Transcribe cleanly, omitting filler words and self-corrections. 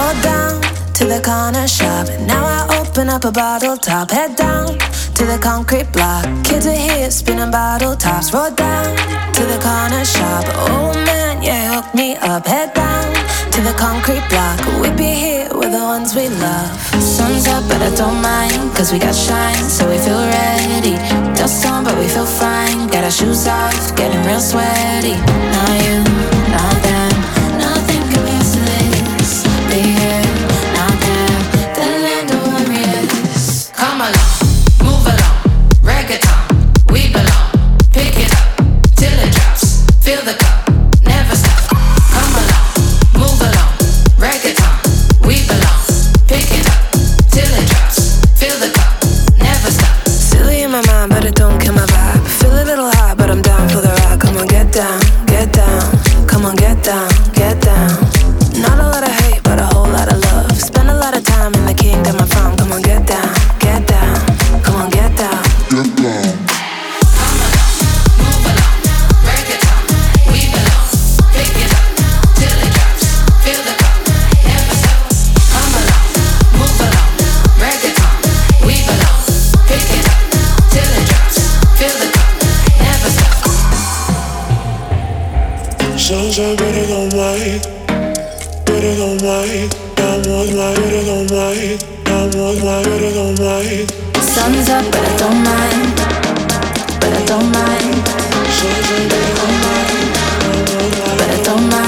Roll down to the corner shop. Now I open up a bottle top. Head down to the concrete block. Kids are here spinning bottle tops. Roll down to the corner shop. Oh man, yeah, hook me up. Head down to the concrete block. We be here with the ones we love. Sun's up, but I don't mind, cause we got shine, so we feel ready. Dust on, but we feel fine. Got our shoes off, getting real sweaty. Now you, now them, nothing compares to this. Be here, now them, the land of warriors. Come along, move along, reggaeton, we belong. Pick it up, till it drops. Feel the cup, never stop. Come along, move along, reggaeton, we belong. Pick it up, till it drops. Feel the cup, never stop. Silly in my mind, but it don't kill my vibe. Feel a little high, but I'm down for the ride. Come on, get down, get down. Come on, get down, get down. Not a lot of hate, but a whole lot of love. Spend a lot of time in the kingdom I'm from. Come on, get down, get down. Come on, get down. Get down. Sun's up, but it don't mind. But it don't mind. Down one line, but it don't mind. Down one line, but it don't mind. Sun's up, but I don't mind. But I don't mind. Sun's up, but it don't mind. Down one line, But I don't mind.